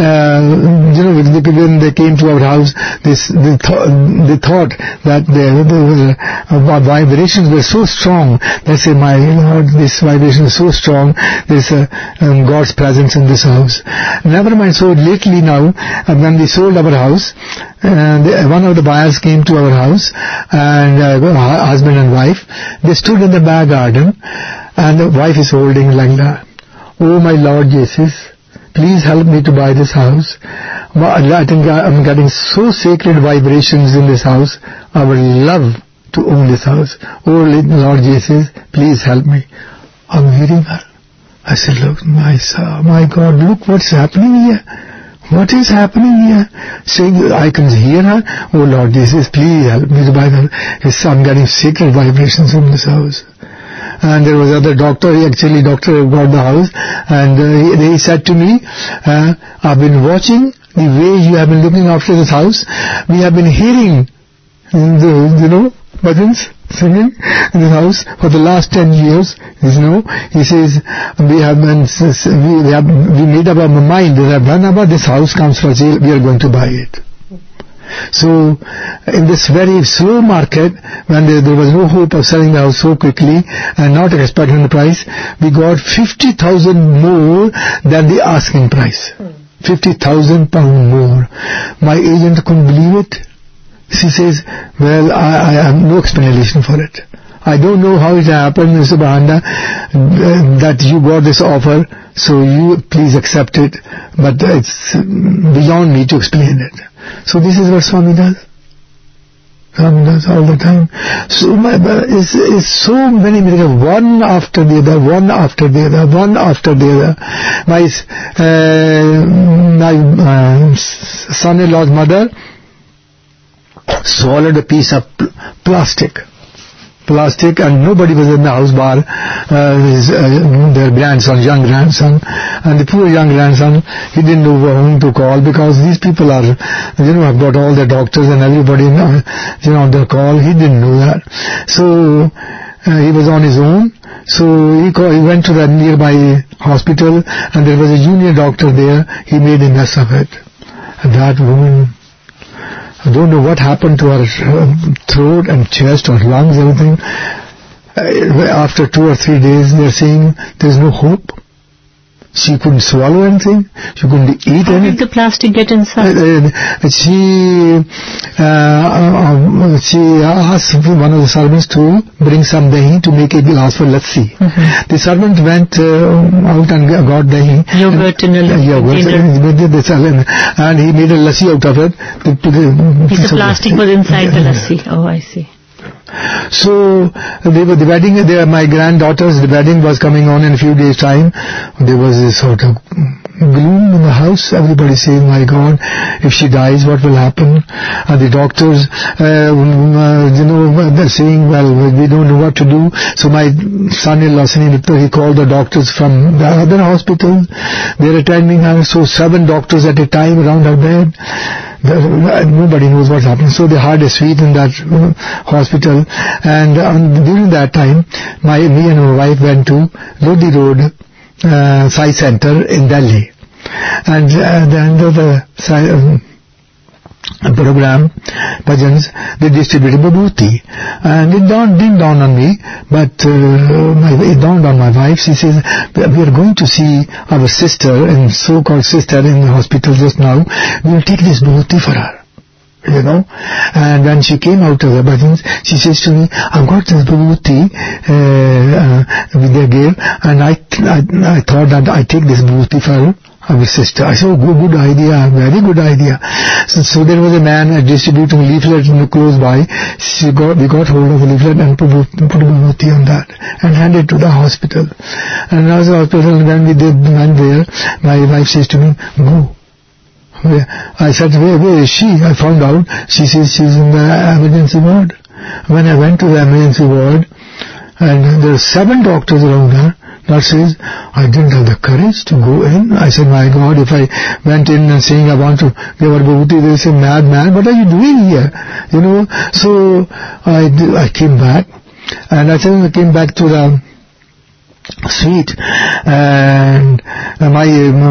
when they came to our house, they thought that the vibrations were so strong. They say, my Lord, this vibration is so strong. There's God's presence in this house. Never mind. So lately now, when we sold our house, one of the buyers came to our house, and husband and wife, they stood in the back garden, and the wife is holding like that. Oh my Lord Jesus, please help me to buy this house. I think I'm getting so sacred vibrations in this house. I would love to own this house. Oh Lord Jesus, please help me. I'm hearing her. I said, look, my God, look what's happening here. What is happening here? Saying, I can hear her. Oh Lord Jesus, please help me to buy the house. I'm getting sacred vibrations from this house. And there was another doctor, doctor bought the house, and he said to me, I've been watching the way you have been looking after this house. We have been hearing the bhajans singing in this house for the last 10 years. He says, we made up our mind that whenever this house comes for sale, we are going to buy it. So, in this very slow market, when there was no hope of selling the house so quickly and not expecting the price, we got 50,000 more than the asking price. 50,000 pound more. My agent couldn't believe it. She says, well, I have no explanation for it. I don't know how it happened, Mr. Bahanda, that you got this offer, so you please accept it, but it's beyond me to explain it. So this is what Swami does. That's all the time. So it's so many miracles, one after the other, one after the other, one after the other. My son-in-law's mother swallowed a piece of plastic, and nobody was in the house bar their grandson, young grandson, and the poor young grandson, he didn't know whom to call, because these people are, have got all the doctors and everybody on their call. He didn't know that. So he was on his own. So he went to the nearby hospital, and there was a junior doctor there. He made a mess of it. And that woman, I don't know what happened to her throat and chest or lungs, everything. After 2 or 3 days, they're saying there's no hope. She couldn't swallow anything. She couldn't eat anything. How did the plastic get inside? She asked one of the servants to bring some dahi to make a glass for lassi. The servant went out and got dahi. Yogurt in a and he made a lassi out of it. The plastic was inside the lassi. Oh, I see. So they were the wedding. My granddaughter's the wedding was coming on in a few days' time. There was this sort of gloom in the house. Everybody saying, "My God, if she dies, what will happen?" And the doctors, they're saying, "Well, we don't know what to do." So my son-in-law, he called the doctors from the other hospital. They're attending her. So 7 doctors at a time around her bed. Nobody knows what's happening. So they hired a suite in that hospital, and during that time, me and my wife went to Lodi Road Sai Center in Delhi, and then the program bhajans, they distributed Vibhuti, and it didn't dawn on me, but it dawned on my wife. She says, "We are going to see our sister, and so-called sister, in the hospital just now. We will take this Vibhuti for her." And when she came out of the bhajans, she says to me, "I've got this Vibhuti they gave, and I thought that I take this Vibhuti for our sister." I said, "Oh, good idea, very good idea." So there was a man distributing leaflets close by. We got hold of the leaflet and put Vibhuti on that and handed to the hospital. And as the hospital, when we went there, my wife says to me, "Go." I said, where is she? I found out. She says she's in the emergency ward. When I went to the emergency ward, and there are 7 doctors around her, Lord says, I didn't have the courage to go in. I said, "My God, if I went in and saying I want to give her Vibhuti, they'll say, madman, what are you doing here?" So I came back, and I came back to the suite, and my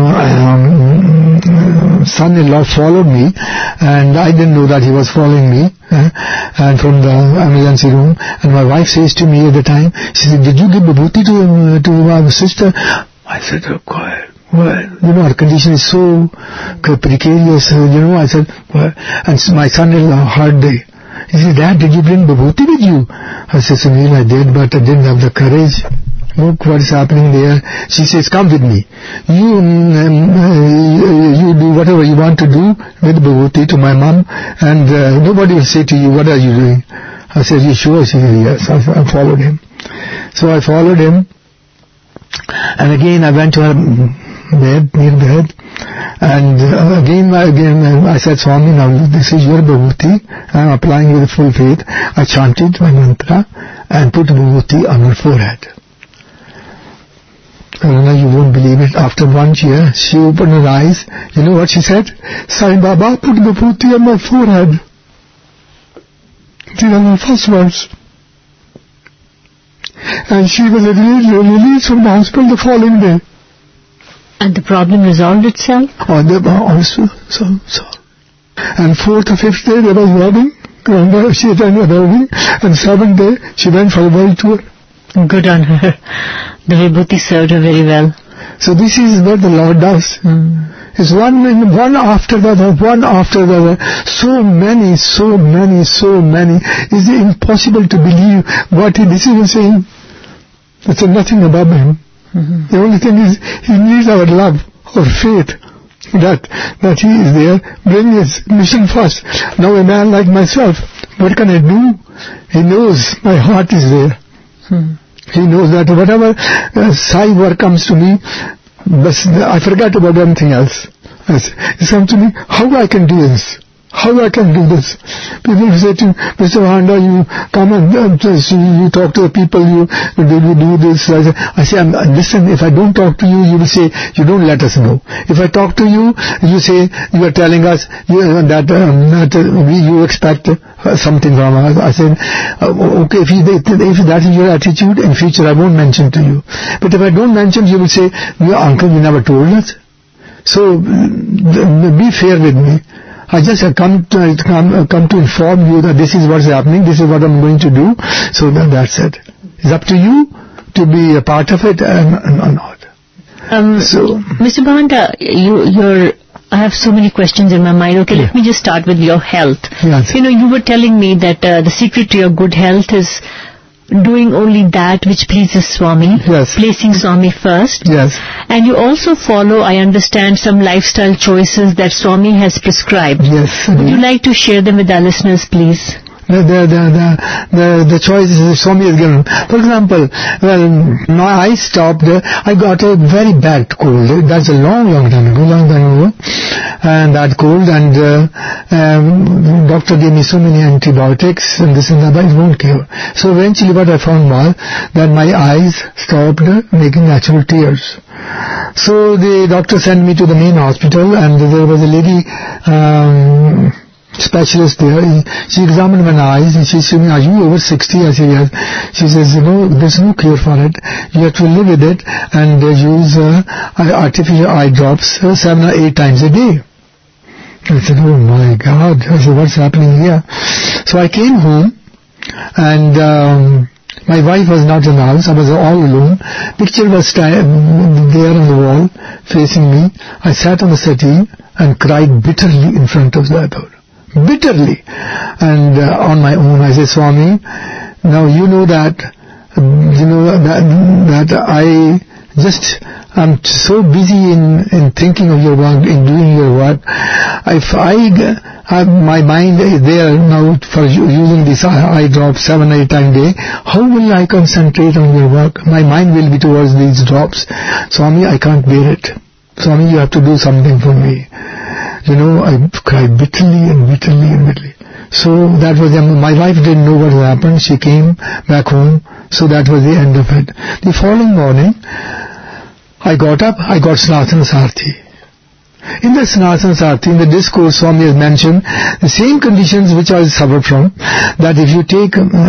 son-in-law followed me, and I didn't know that he was following me, and from the emergency room. And my wife says to me at the time, she said, "Did you give Vibhuti to our sister?" I said, "Oh God, well, her condition is so precarious, I said, well, and my son-in-law heard he said, "Dad, did you bring Vibhuti with you?" I said, "Sunil, I did, but I didn't have the courage. Look what is happening there." She says, "Come with me. You do whatever you want to do with Vibhuti to my mom, and nobody will say to you, what are you doing?" I said, "You sure?" She said, "Yes." I followed him. So I followed him, and again I went to her near bed, and again I said, "Swami, now this is your Vibhuti. I am applying with full faith." I chanted my mantra and put Vibhuti on her forehead. And you won't believe it. After 1 year, she opened her eyes. You know what she said? "Sai Baba, put Vibhuti on my forehead." These are my first words. And she was released from the hospital the following day. And the problem resolved itself? Also, and 4th or 5th day there was wedding. She attended the wedding. And 7th day she went for a world tour. Good on her. The Vibhuti served her very well. So this is what the Lord does. It's one after the other, one after the other. So many. It's impossible to believe what this is saying. It's nothing above him. The only thing is, he needs our love, our faith, that he is there, bring his mission first. Now a man like myself, what can I do? He knows my heart is there. He knows that whatever Sai work comes to me, but I forget about everything else. It comes to me, how I can do this? How I can do this? People say to Mr. Vahanda, you come and you talk to the people, you do this. I say, listen, if I don't talk to you, you will say, you don't let us know. If I talk to you, you say, you are telling us that you expect something from us. I said, okay, if that is your attitude, in future I won't mention to you. But if I don't mention, you will say, uncle, you never told us. So, be fair with me. I just have come to inform you that this is what's happening, this is what I'm going to do. So that's it. It's up to you to be a part of it or not. Mr. Bhanda, I have so many questions in my mind. Okay, let me just start with your health. Yes. You were telling me that the secret to your good health is doing only that which pleases Swami, yes. Placing Swami first. Yes. And you also follow, I understand, some lifestyle choices that Swami has prescribed. Yes. Would you like to share them with our listeners, please? The choices Swami has given. For example, my eyes stopped. I got a very bad cold. That's a long time ago. And that cold, and doctor gave me so many antibiotics and this and that, but it won't cure. So eventually what I found was that my eyes stopped making natural tears. So the doctor sent me to the main hospital, and there was a lady specialist there. She examined my eyes and she said, are you over 60? I said, yes. She says, there's no cure for it. You have to live with it and use artificial eye drops 7 or 8 times a day. I said, oh my God. I said, what's happening here? So I came home, and my wife was not in the house. I was all alone. Picture was there on the wall facing me. I sat on the settee and cried bitterly in front of the door. Bitterly. And on my own, I said, Swami, now you know that I'm so busy in thinking of your work, in doing your work. If my mind is there now for using this eye drop 7 or 8 times a day, how will I concentrate on your work? My mind will be towards these drops. Swami, I can't bear it. Swami, you have to do something for me. I cried bitterly and bitterly and bitterly. So that was, my wife didn't know what had happened. She came back home. So that was the end of it. The following morning, I got up, I got Sanatana Sarthi. In the Sanatana Sarthi, in the discourse, Swami has mentioned the same conditions which I suffered from, that if you take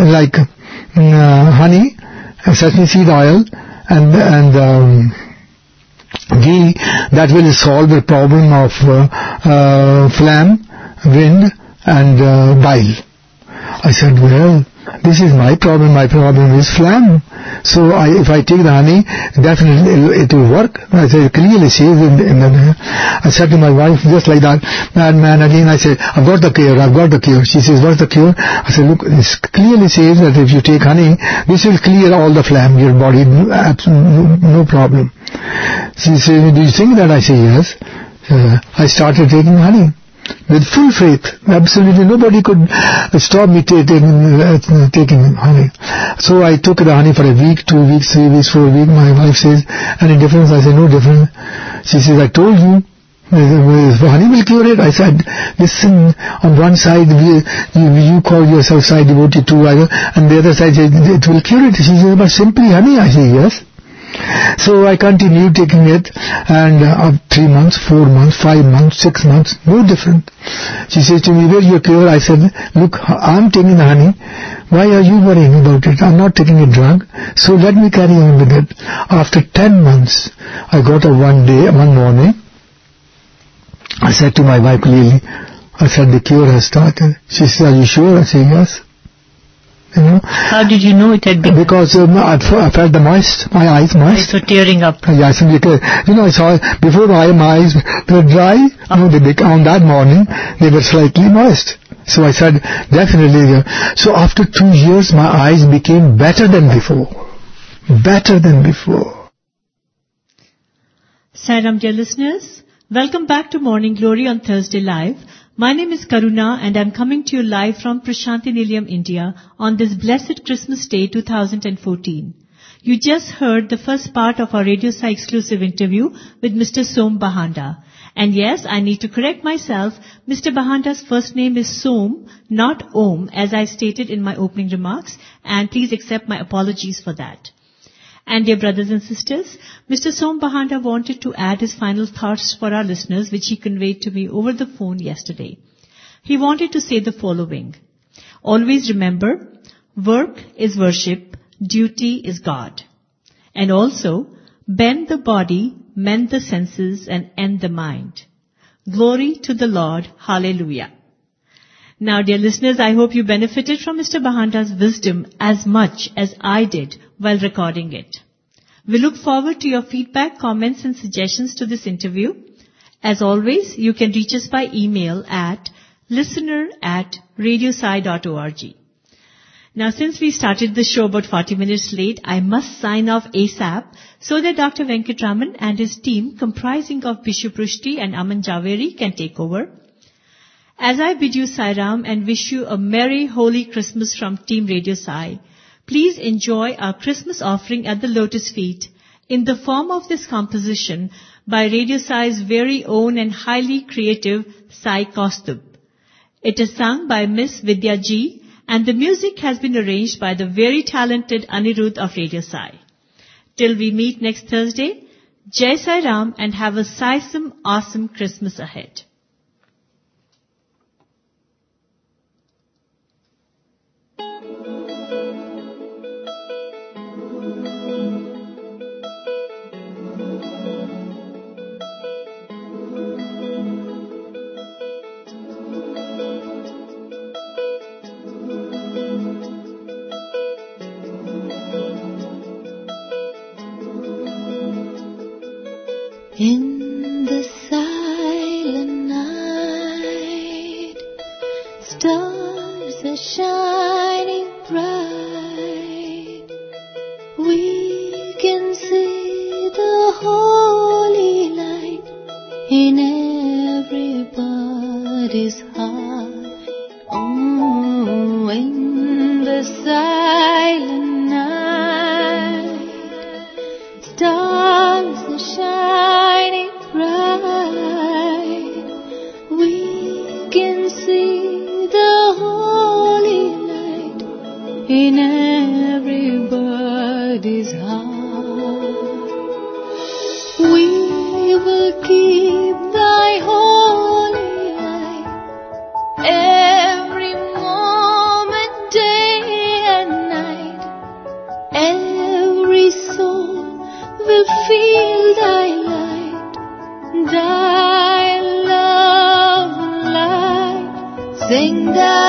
honey, sesame seed oil, and ghee, that will solve the problem of phlegm, wind, and bile. I said, well, this is my problem. My problem is phlegm. So if I take the honey, definitely it will work. I said, clearly says I said to my wife, just like that, man, again I said, I've got the cure. She says, what's the cure? I said, look, it clearly says that if you take honey, this will clear all the phlegm in your body, no problem. She said, do you think that? I say, yes. I started taking honey with full faith. Absolutely nobody could stop me taking honey. So I took the honey for a week, 2 weeks, 3 weeks, 4 weeks. My wife says, any difference? I said, no difference. She says, I told you, honey will cure it. I said, listen, on one side you call yourself Sai devotee too, and the other side says it will cure it. She says, but simply honey. I say, yes. So I continued taking it, and 3 months, 4 months, 5 months, 6 months, no different. She says to me, where your cure? I said, look, I'm taking the honey. Why are you worrying about it? I'm not taking a drug, so let me carry on with it. After 10 months, I got up one morning. I said to my wife clearly, I said, the cure has started. She said, are you sure? I said, yes. How did you know it had been? Because I felt my eyes moist. So tearing up. Yes, because, I saw before my eyes were dry, on that morning, they were slightly moist. So I said, definitely. So after 2 years, my eyes became better than before. Better than before. Sairam, dear listeners, Welcome back to Morning Glory on Thursday Live. My name is Karuna and I'm coming to you live from Prashanti Nilayam, India on this blessed Christmas Day 2014. You just heard the first part of our Radio Sai exclusive interview with Mr. Som Bahanda. And yes, I need to correct myself. Mr. Bahanda's first name is Som, not Om, as I stated in my opening remarks, and please accept my apologies for that. And dear brothers and sisters, Mr. Som Bahanda wanted to add his final thoughts for our listeners, which he conveyed to me over the phone yesterday. He wanted to say the following. Always remember, work is worship, duty is God. And also, bend the body, mend the senses, and end the mind. Glory to the Lord. Hallelujah. Now, dear listeners, I hope you benefited from Mr. Bahanda's wisdom as much as I did while recording it. We look forward to your feedback, comments, and suggestions to this interview. As always, you can reach us by email at listener@radiosai.org. Now, since we started the show about 40 minutes late, I must sign off ASAP so that Dr. Venkatraman and his team comprising of Bishu Prushti and Aman Javeri can take over. As I bid you Sai Ram and wish you a merry, holy Christmas from Team Radio Sai, please enjoy our Christmas offering at the Lotus Feet in the form of this composition by Radio Sai's very own and highly creative Sai Kaustubh. It is sung by Miss Vidya Ji and the music has been arranged by the very talented Anirudh of Radio Sai. Till we meet next Thursday, Jai Sai Ram and have a Sai-some awesome Christmas ahead. In the silent night, stars are shining bright. We can see the holy light in everybody's heart. Oh, in the silent night, stars are shining bright. We can see the holy light in everybody's heart. We will keep thy holy light every moment, day and night. Every soul will feel thy light, thy love light. Sing thy